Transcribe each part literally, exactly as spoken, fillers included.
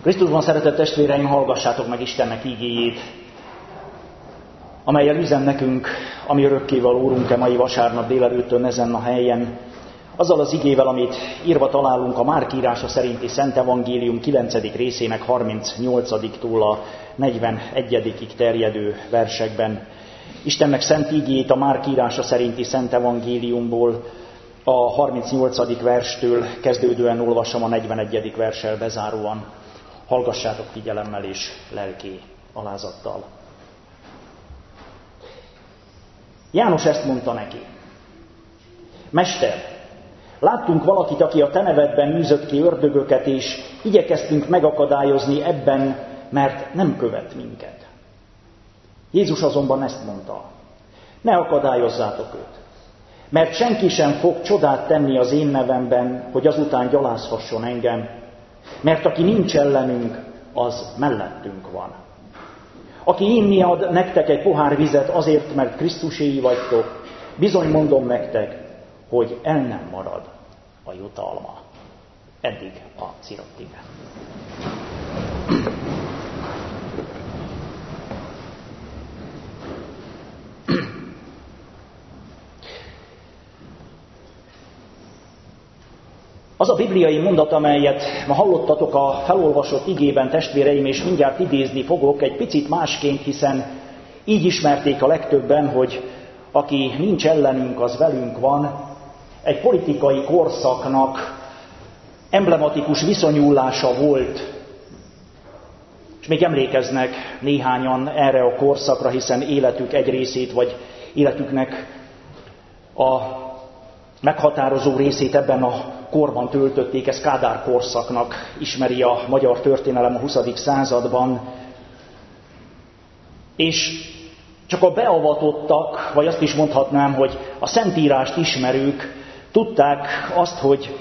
Krisztusban szeretett testvéreim, hallgassátok meg Istennek ígéjét, amellyel üzen nekünk, ami örökkévaló Úrunk-e mai vasárnap délelőttön ezen a helyen, azzal az igével, amit írva találunk a Márk írása szerinti Szent Evangélium kilencedik részének harmincnyolcadiktól a negyvenegyedikig terjedő versekben. Istennek szent ígéjét a Márk írása szerinti Szent Evangéliumból a harmincnyolcadik verstől kezdődően olvasom a negyvenegyedik verssel bezáróan. Hallgassátok figyelemmel és lelki alázattal. János ezt mondta neki: Mester, láttunk valakit, aki a te nevedben űzött ki ördögöket, és igyekeztünk megakadályozni ebben, mert nem követ minket. Jézus azonban ezt mondta: ne akadályozzátok őt, mert senki sem fog csodát tenni az én nevemben, hogy azután gyalázhasson engem, mert aki nincs ellenünk, az mellettünk van. Aki inni ad nektek egy pohár vizet azért, mert Krisztuséi vagytok, bizony mondom nektek, hogy el nem marad a jutalma. Eddig a szírott ige. Az a bibliai mondat, amelyet ma hallottatok a felolvasott igében, testvéreim, és mindjárt idézni fogok, egy picit másként, hiszen így ismerték a legtöbben, hogy aki nincs ellenünk, az velünk van, egy politikai korszaknak emblematikus viszonyulása volt. És még emlékeznek néhányan erre a korszakra, hiszen életük egy részét, vagy életüknek a meghatározó részét ebben a korban töltötték, ez Kádár korszaknak ismeri a magyar történelem a huszadik században. És csak a beavatottak, vagy azt is mondhatnám, hogy a Szentírást ismerők tudták azt, hogy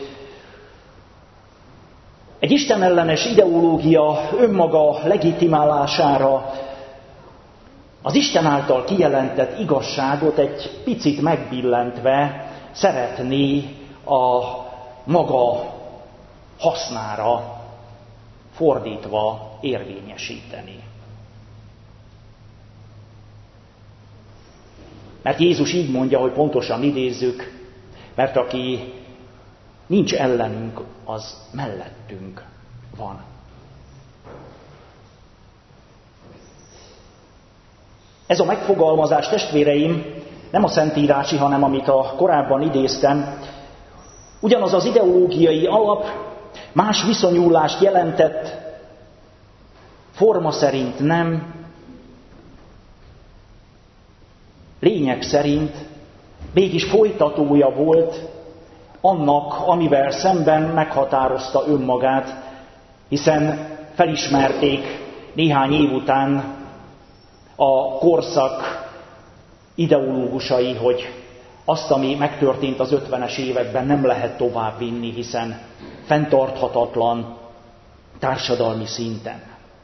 egy istenellenes ideológia önmaga legitimálására az Isten által kijelentett igazságot egy picit megbillentve szeretné a maga hasznára fordítva érvényesíteni. Mert Jézus így mondja, hogy pontosan idézzük, mert aki nincs ellenünk, az mellettünk van. Ez a megfogalmazás, testvéreim, nem a szentírási, hanem amit a korábban idéztem, ugyanaz az ideológiai alap más viszonyulást jelentett, forma szerint nem, lényeg szerint mégis folytatója volt annak, amivel szemben meghatározta önmagát, hiszen felismerték néhány év után a korszak ideológusai, hogy azt, ami megtörtént az ötvenes években, nem lehet tovább vinni, hiszen fenntarthatatlan társadalmi szinten.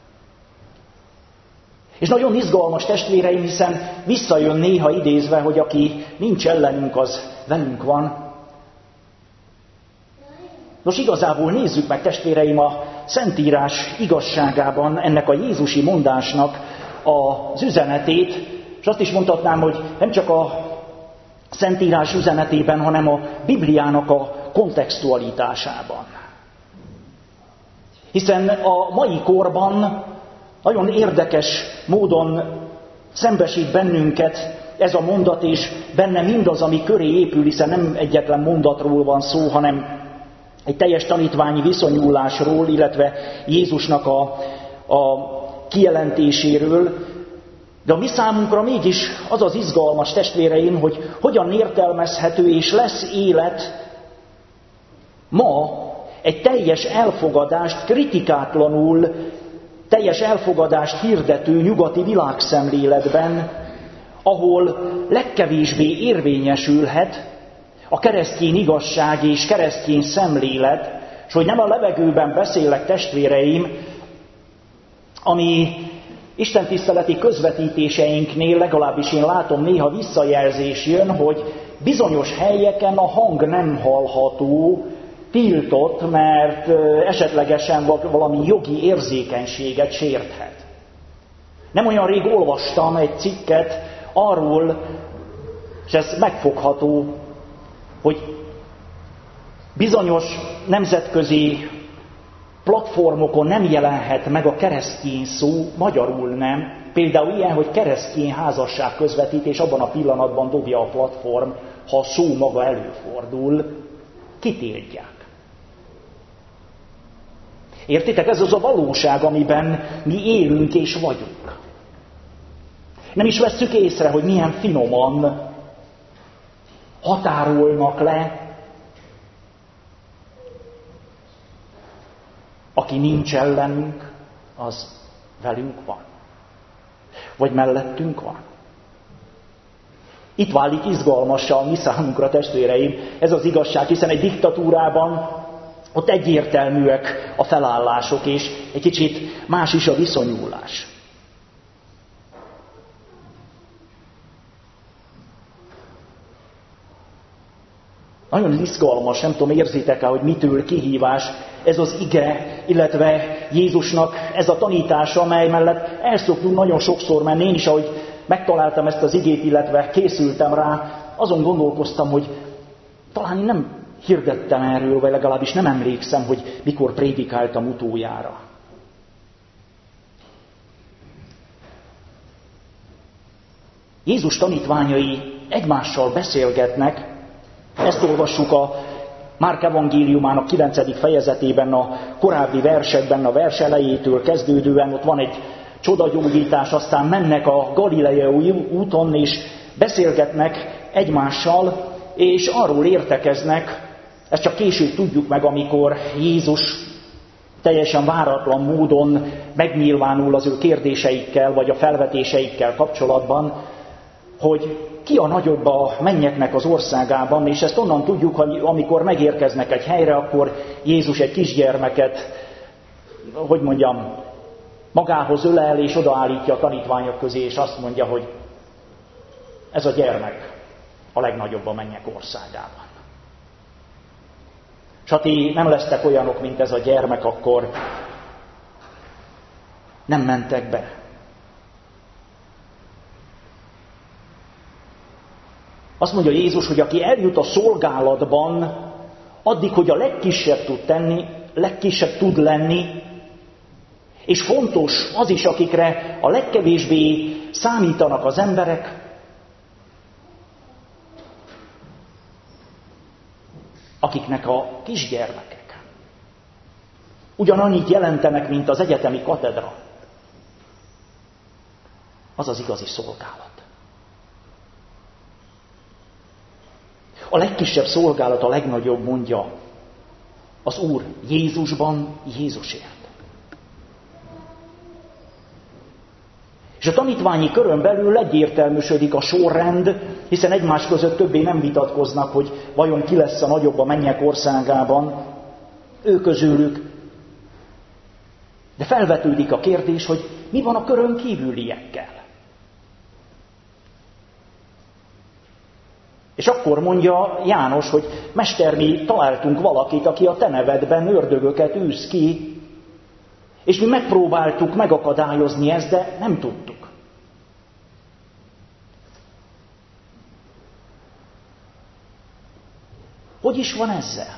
És nagyon izgalmas, testvéreim, hiszen visszajön néha idézve, hogy aki nincs ellenünk, az velünk van. Nos, igazából nézzük meg, testvéreim, a Szentírás igazságában ennek a jézusi mondásnak az üzenetét, és azt is mondhatnám, hogy nem csak a Szentírás üzenetében, hanem a Bibliának a kontextualitásában. Hiszen a mai korban nagyon érdekes módon szembesít bennünket ez a mondat, és benne mindaz, ami köré épül, hiszen nem egyetlen mondatról van szó, hanem egy teljes tanítványi viszonyulásról, illetve Jézusnak a, a kijelentéséről. De a mi számunkra mégis az az izgalmas, testvéreim, hogy hogyan értelmezhető és lesz élet ma egy teljes elfogadást, kritikátlanul teljes elfogadást hirdető nyugati világszemléletben, ahol legkevésbé érvényesülhet a keresztény igazság és keresztény szemlélet, és hogy nem a levegőben beszélek, testvéreim, ami istentiszteleti közvetítéseinknél, legalábbis én látom, néha visszajelzés jön, hogy bizonyos helyeken a hang nem hallható, tiltott, mert esetlegesen valami jogi érzékenységet sérthet. Nem olyan rég olvastam egy cikket arról, és ez megfogható, hogy bizonyos nemzetközi platformokon nem jelenhet meg a keresztény szó, magyarul nem. Például ilyen, hogy keresztény házasság közvetítés, abban a pillanatban dobja a platform, ha a szó maga előfordul, kitiltják. Értitek? Ez az a valóság, amiben mi élünk és vagyunk. Nem is vesszük észre, hogy milyen finoman határolnak le. Aki nincs ellenünk, az velünk van. Vagy mellettünk van. Itt válik izgalmassá a mi számunkra, testvéreim, ez az igazság, hiszen egy diktatúrában ott egyértelműek a felállások, és egy kicsit más is a viszonyulás. Nagyon izgalmas, nem tudom, érzitek-e, hogy mitől kihívás ez az ige, illetve Jézusnak ez a tanítása, amely mellett el szoktunk nagyon sokszor menni. Én is, ahogy megtaláltam ezt az igét, illetve készültem rá, azon gondolkoztam, hogy talán én nem hirdettem erről, vagy legalábbis nem emlékszem, hogy mikor prédikáltam utoljára. Jézus tanítványai egymással beszélgetnek. Ezt olvassuk a Márk evangéliumának kilencedik fejezetében, a korábbi versekben, a vers elejétől kezdődően. Ott van egy csodagyógyítás, aztán mennek a galileai úton, és beszélgetnek egymással, és arról értekeznek, ezt csak később tudjuk meg, amikor Jézus teljesen váratlan módon megnyilvánul az ő kérdéseikkel, vagy a felvetéseikkel kapcsolatban, hogy ki a nagyobb a mennyeknek az országában, és ezt onnan tudjuk, hogy amikor megérkeznek egy helyre, akkor Jézus egy kisgyermeket, hogy mondjam, magához ölel, és odaállítja a tanítványok közé, és azt mondja, hogy ez a gyermek a legnagyobb a mennyek országában. És ha ti nem lesztek olyanok, mint ez a gyermek, akkor nem mentek be. Azt mondja Jézus, hogy aki eljut a szolgálatban, addig, hogy a legkisebb tud tenni, legkisebb tud lenni, és fontos az is, akikre a legkevésbé számítanak az emberek, akiknek a kisgyermekek ugyanannyit jelentenek, mint az egyetemi katedra. Az az igazi szolgálat. A legkisebb szolgálat a legnagyobb, mondja az Úr Jézusban, Jézusért. És a tanítványi körön belül egyértelműsödik a sorrend, hiszen egymás között többé nem vitatkoznak, hogy vajon ki lesz a nagyobb a mennyek országában, ő közülük. De felvetődik a kérdés, hogy mi van a körön kívüliekkel. És akkor mondja János, hogy Mester, mi találtunk valakit, aki a te nevedben ördögöket űz ki, és mi megpróbáltuk megakadályozni ezt, de nem tudtuk. Hogy is van ezzel?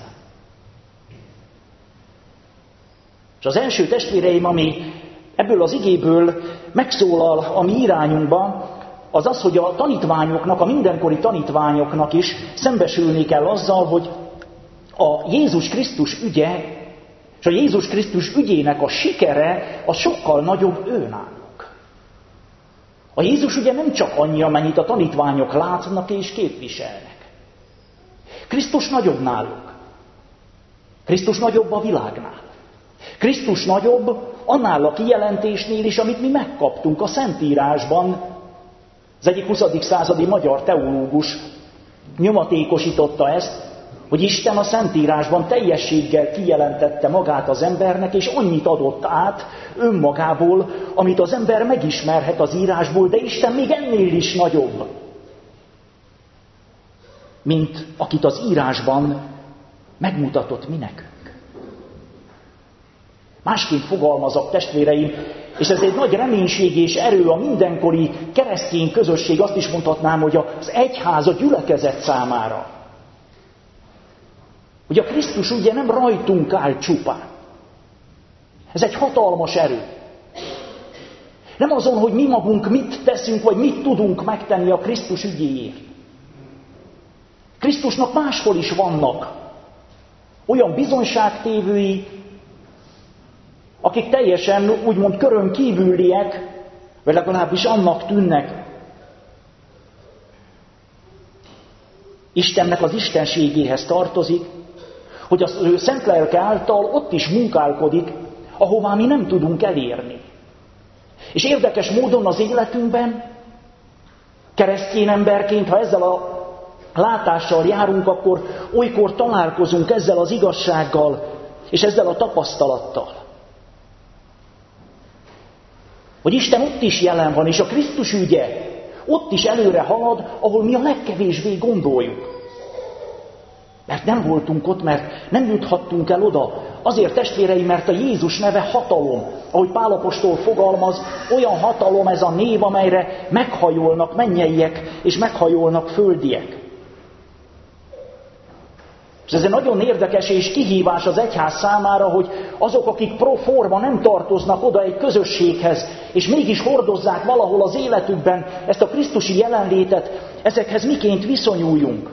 És az első testvéreim, ami ebből az igéből megszólal a mi irányunkban, az az, hogy a tanítványoknak, a mindenkori tanítványoknak is szembesülni kell azzal, hogy a Jézus Krisztus ügye, és a Jézus Krisztus ügyének a sikere az sokkal nagyobb őnáluk. A Jézus ügye nem csak annyi, amennyit a tanítványok látnak és képviselnek. Krisztus nagyobb náluk. Krisztus nagyobb a világnál. Krisztus nagyobb annál a kijelentésnél is, amit mi megkaptunk a Szentírásban. Az egyik huszadik századi magyar teológus nyomatékosította ezt, hogy Isten a Szentírásban teljességgel kijelentette magát az embernek, és annyit adott át önmagából, amit az ember megismerhet az írásból, de Isten még ennél is nagyobb, mint akit az írásban megmutatott mi nekünk. Másként fogalmazok, testvéreim, és ez egy nagy reménység és erő a mindenkori keresztény közösség, azt is mondhatnám, hogy az egyház, a gyülekezet számára. Hogy a Krisztus ugye nem rajtunk áll csupán. Ez egy hatalmas erő. Nem azon, hogy mi magunk mit teszünk, vagy mit tudunk megtenni a Krisztus ügyéért. Krisztusnak máshol is vannak olyan bizonyságtévői, akik teljesen úgymond körön kívüliek, vagy legalábbis annak tűnnek. Istennek az istenségéhez tartozik, hogy az ő szent lelke által ott is munkálkodik, ahová mi nem tudunk elérni. És érdekes módon az életünkben, keresztény emberként, ha ezzel a látással járunk, akkor olykor találkozunk ezzel az igazsággal, és ezzel a tapasztalattal. Hogy Isten ott is jelen van, és a Krisztus ügye ott is előre halad, ahol mi a legkevésbé gondoljuk. Mert nem voltunk ott, mert nem juthattunk el oda. Azért, testvéreim, mert a Jézus neve hatalom. Ahogy Pál apostol fogalmaz, olyan hatalom ez a név, amelyre meghajolnak mennyeiek, és meghajolnak földiek. És ez egy nagyon érdekes és kihívás az egyház számára, hogy azok, akik pro forma nem tartoznak oda egy közösséghez, és mégis hordozzák valahol az életükben ezt a krisztusi jelenlétet, ezekhez miként viszonyuljunk.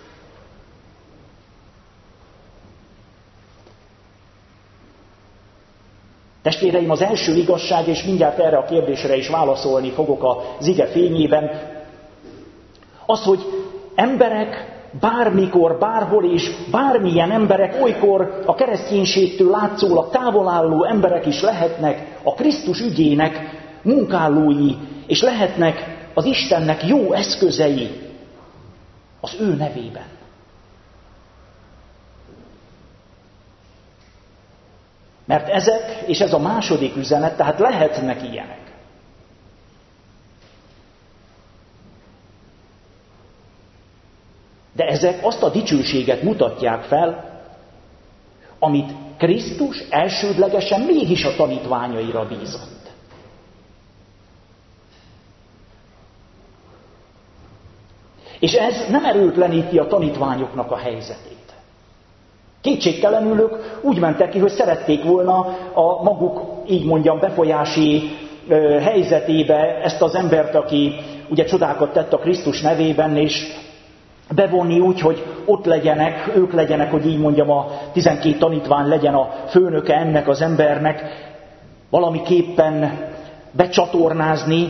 Testvéreim, az első igazság, és mindjárt erre a kérdésre is válaszolni fogok az ige fényében, az, hogy emberek bármikor, bárhol és bármilyen emberek, olykor a kereszténységtől látszólag távol álló emberek is lehetnek a Krisztus ügyének munkálói, és lehetnek az Istennek jó eszközei az ő nevében. Mert ezek, és ez a második üzenet, tehát lehetnek ilyenek. De ezek azt a dicsőséget mutatják fel, amit Krisztus elsődlegesen mégis a tanítványaira bízott. És ez nem erőtleníti a tanítványoknak a helyzetét. Kétségtelenül ők úgy mentek ki, hogy szerették volna a maguk, így mondjam, befolyási ö, helyzetébe ezt az embert, aki ugye csodákat tett a Krisztus nevében, és bevonni úgy, hogy ott legyenek, ők legyenek, hogy így mondjam, a tizenkét tanítvány legyen a főnöke ennek az embernek, valamiképpen becsatornázni.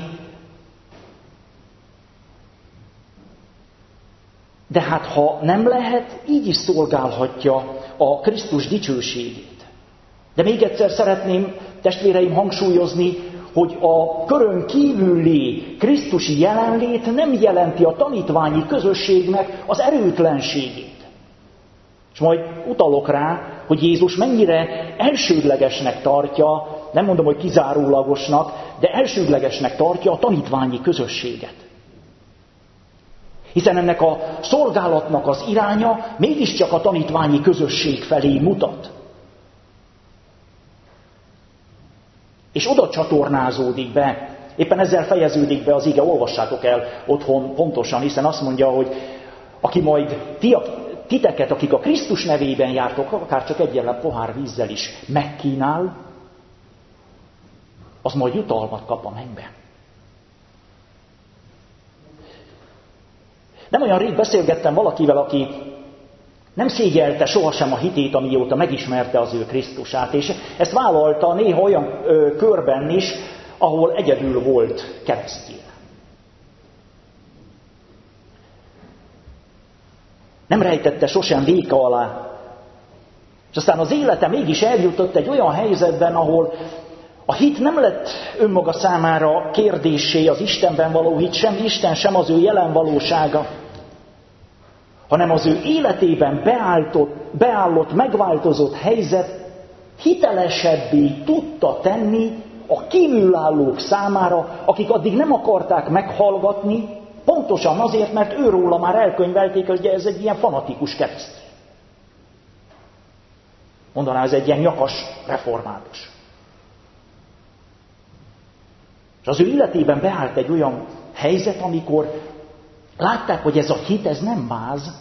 De hát ha nem lehet, így is szolgálhatja a Krisztus dicsőségét. De még egyszer szeretném, testvéreim, hangsúlyozni, hogy a körön kívüli krisztusi jelenlét nem jelenti a tanítványi közösségnek az erőtlenségét. És majd utalok rá, hogy Jézus mennyire elsődlegesnek tartja, nem mondom, hogy kizárólagosnak, de elsődlegesnek tartja a tanítványi közösséget. Hiszen ennek a szolgálatnak az iránya mégiscsak a tanítványi közösség felé mutat. És oda csatornázódik be, éppen ezzel fejeződik be az ige, olvassátok el otthon pontosan, hiszen azt mondja, hogy aki majd ti, titeket, akik a Krisztus nevében jártok, akár csak egyenlen pohár vízzel is megkínál, az majd jutalmat kap a mennyben. Nem olyan rég beszélgettem valakivel, aki nem szégyelte sohasem a hitét, amióta megismerte az ő Krisztusát, és ezt vállalta néha olyan ö, körben is, ahol egyedül volt keresztény. Nem rejtette sosem véka alá. És aztán az élete mégis eljutott egy olyan helyzetben, ahol a hit nem lett önmaga számára kérdéssé, az Istenben való hit, sem Isten, sem az ő jelen valósága, hanem az ő életében beálltott, beállott, megváltozott helyzet hitelesebbé tudta tenni a kívülállók számára, akik addig nem akarták meghallgatni, pontosan azért, mert őróla már elkönyvelték, hogy ez egy ilyen fanatikus keresztény. Mondanám, ez egy ilyen nyakas református. És az ő életében beállt egy olyan helyzet, amikor látták, hogy ez a hit, ez nem máz,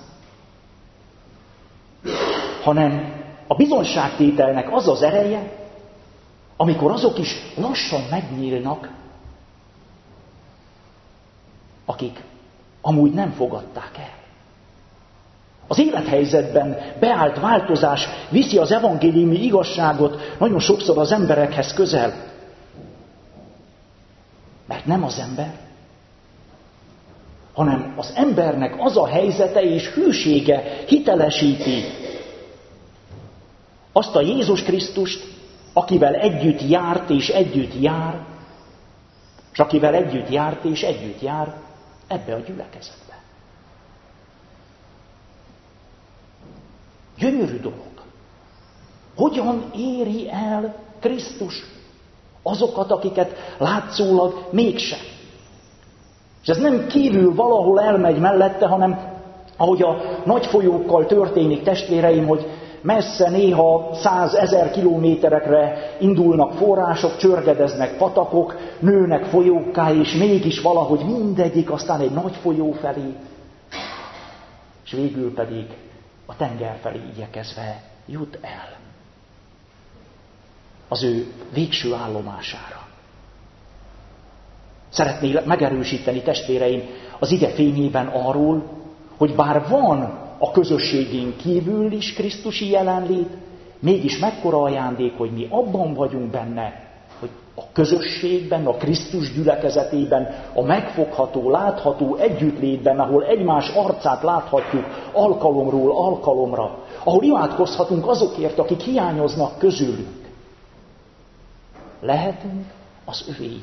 hanem a bizonságtételnek az az ereje, amikor azok is lassan megnyílnak, akik amúgy nem fogadták el. Az élethelyzetben beállt változás viszi az evangéliumi igazságot nagyon sokszor az emberekhez közel. Mert nem az ember, hanem az embernek az a helyzete és hűsége hitelesíti azt a Jézus Krisztust, akivel együtt járt és együtt jár, és akivel együtt járt és együtt jár ebbe a gyülekezetbe. Gyönyörű dolog. Hogyan éri el Krisztus azokat, akiket látszólag mégsem? És ez nem kívül valahol elmegy mellette, hanem ahogy a nagy folyókkal történik, testvéreim, hogy messze néha százezer kilométerekre indulnak források, csörgedeznek patakok, nőnek folyókká, és mégis valahogy mindegyik aztán egy nagy folyó felé, és végül pedig a tenger felé igyekezve jut el az ő végső állomására. Szeretnék megerősíteni, testvéreim, az ige fényében arról, hogy bár van a közösségén kívül is Krisztusi jelenlét, mégis mekkora ajándék, hogy mi abban vagyunk benne, hogy a közösségben, a Krisztus gyülekezetében, a megfogható, látható együttlétben, ahol egymás arcát láthatjuk alkalomról alkalomra, ahol imádkozhatunk azokért, akik hiányoznak közülünk. Lehetünk az övéi.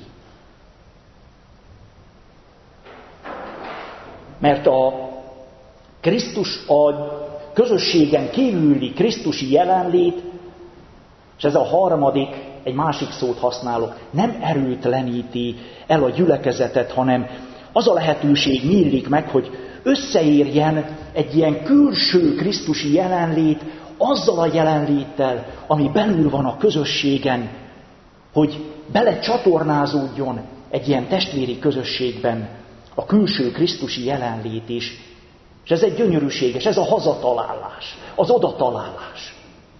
Mert a Krisztus, a közösségen kívüli krisztusi jelenlét, és ez a harmadik, egy másik szót használok, nem erőtleníti el a gyülekezetet, hanem az a lehetőség nyílik meg, hogy összeérjen egy ilyen külső krisztusi jelenlét azzal a jelenléttel, ami belül van a közösségen, hogy belecsatornázódjon egy ilyen testvéri közösségben a külső krisztusi jelenlét is. És ez egy gyönyörűséges, ez a hazatalálás, az odatalálás.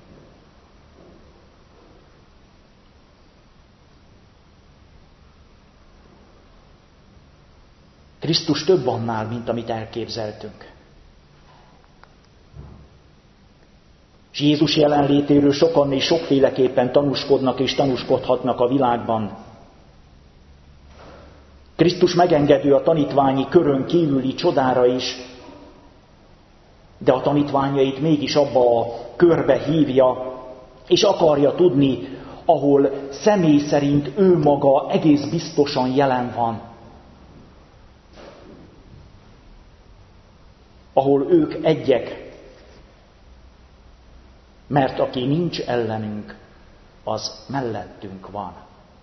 Krisztus több annál, mint amit elképzeltünk. És Jézus jelenlétéről sokan és sokféleképpen tanúskodnak és tanúskodhatnak a világban. Krisztus megengedő a tanítványi körön kívüli csodára is, de a tanítványait mégis abba a körbe hívja, és akarja tudni, ahol személy szerint ő maga egész biztosan jelen van. Ahol ők egyek, mert aki nincs ellenünk, az mellettünk van.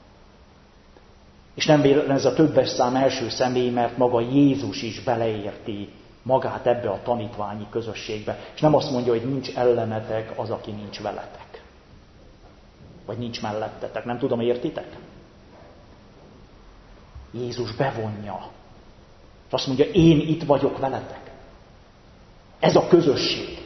És nem véletlen ez a többes szám első személy, mert maga Jézus is beleérti magát ebbe a tanítványi közösségbe. És nem azt mondja, hogy nincs ellenetek az, aki nincs veletek. Vagy nincs mellettetek. Nem tudom, értitek? Jézus bevonja. És azt mondja, én itt vagyok veletek. Ez a közösség,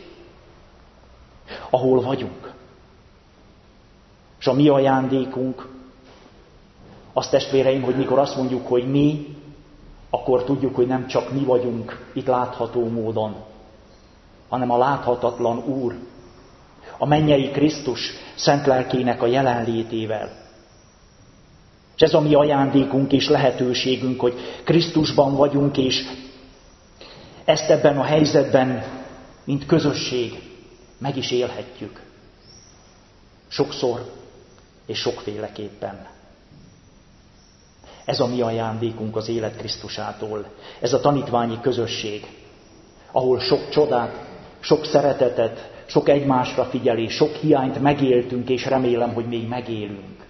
ahol vagyunk. És a mi ajándékunk, az testvéreim, hogy mikor azt mondjuk, hogy mi, akkor tudjuk, hogy nem csak mi vagyunk itt látható módon, hanem a láthatatlan Úr, a mennyei Krisztus szent lelkének a jelenlétével. És ez a mi ajándékunk és lehetőségünk, hogy Krisztusban vagyunk, és ezt ebben a helyzetben, mint közösség, meg is élhetjük. Sokszor és sokféleképpen. Ez a mi ajándékunk az élet Krisztusától. Ez a tanítványi közösség, ahol sok csodát, sok szeretetet, sok egymásra figyelés, sok hiányt megéltünk, és remélem, hogy még megélünk.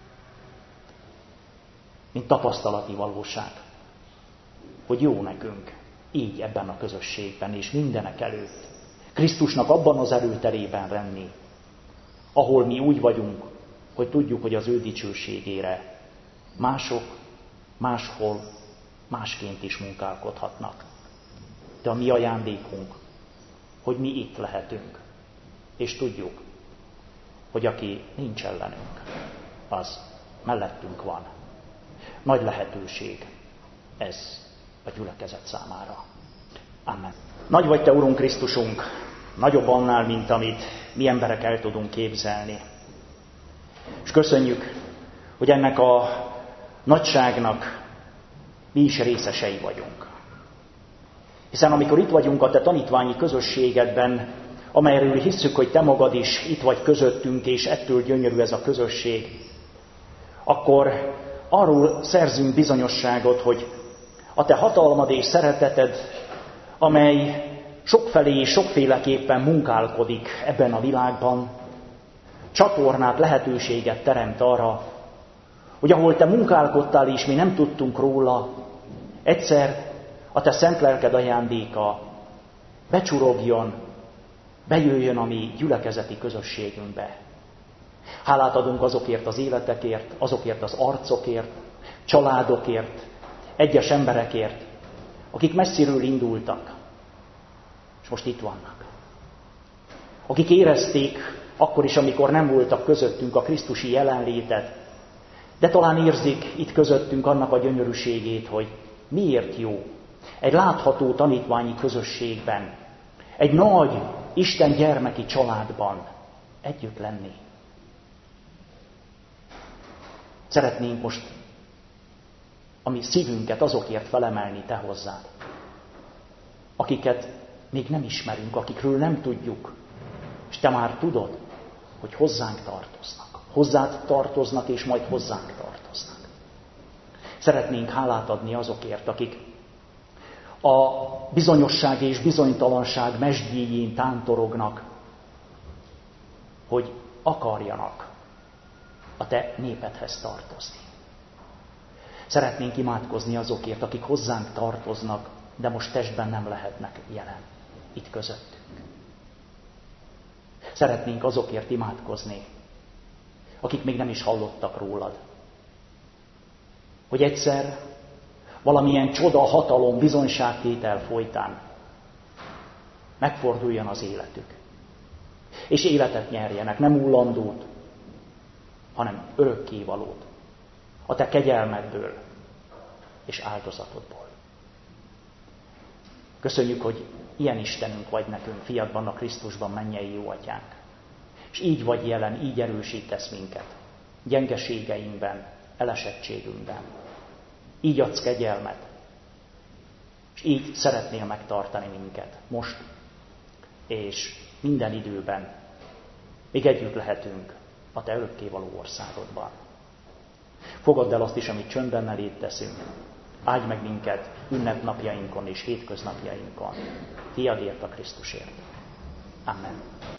Mint tapasztalati valóság. Hogy jó nekünk így ebben a közösségben, és mindenek előtt Krisztusnak abban az erőterében lenni, ahol mi úgy vagyunk, hogy tudjuk, hogy az ő dicsőségére mások, máshol, másként is munkálkodhatnak. De a mi ajándékunk, hogy mi itt lehetünk, és tudjuk, hogy aki nincs ellenünk, az mellettünk van. Nagy lehetőség ez a gyülekezet számára. Amen. Nagy vagy Te, Urunk Krisztusunk, nagyobb annál, mint amit mi emberek el tudunk képzelni. És köszönjük, hogy ennek a nagyságnak mi is részesei vagyunk. Hiszen amikor itt vagyunk a Te tanítványi közösségedben, amelyről hisszük, hogy Te magad is itt vagy közöttünk, és ettől gyönyörű ez a közösség, akkor arról szerzünk bizonyosságot, hogy a Te hatalmad és szereteted, amely sokfelé és sokféleképpen munkálkodik ebben a világban, csatornát, lehetőséget teremt arra, hogy ahol Te munkálkodtál és mi nem tudtunk róla, egyszer a Te szent lelked ajándéka becsurogjon, bejöjjön a mi gyülekezeti közösségünkbe. Hálát adunk azokért az életekért, azokért az arcokért, családokért, egyes emberekért, akik messziről indultak, és most itt vannak. Akik érezték akkor is, amikor nem voltak közöttünk, a krisztusi jelenlétet, de talán érzik itt közöttünk annak a gyönyörűségét, hogy miért jó egy látható tanítványi közösségben, egy nagy Isten gyermeki családban együtt lenni. Szeretnénk most a mi szívünket azokért felemelni Te hozzád, akiket még nem ismerünk, akikről nem tudjuk, és Te már tudod, hogy hozzánk tartoznak. Hozzád tartoznak, és majd hozzánk tartoznak. Szeretnénk hálát adni azokért, akik a bizonyosság és bizonytalanság mesdjéjén tántorognak, hogy akarjanak a Te népedhez tartozni. Szeretnénk imádkozni azokért, akik hozzánk tartoznak, de most testben nem lehetnek jelen itt közöttünk. Szeretnénk azokért imádkozni, akik még nem is hallottak rólad. Hogy egyszer valamilyen csoda, hatalom, bizonyságtétel folytán megforduljon az életük. És életet nyerjenek, nem hullandót, hanem örökkévalót. A Te kegyelmedből és áldozatodból. Köszönjük, hogy ilyen Istenünk vagy nekünk, fiadban, a Krisztusban, mennyei jó Atyánk. És így vagy jelen, így erősítesz minket. Gyengeségeinkben, elesettségünkben. Így adsz kegyelmet. És így szeretnél megtartani minket most és minden időben. Még együtt lehetünk a Te örökkévaló országodban. Fogadd el azt is, amit csöndben eléd teszünk. Áldj meg minket ünnepnapjainkon és hétköznapjainkon. Tiadért a Krisztusért. Amen.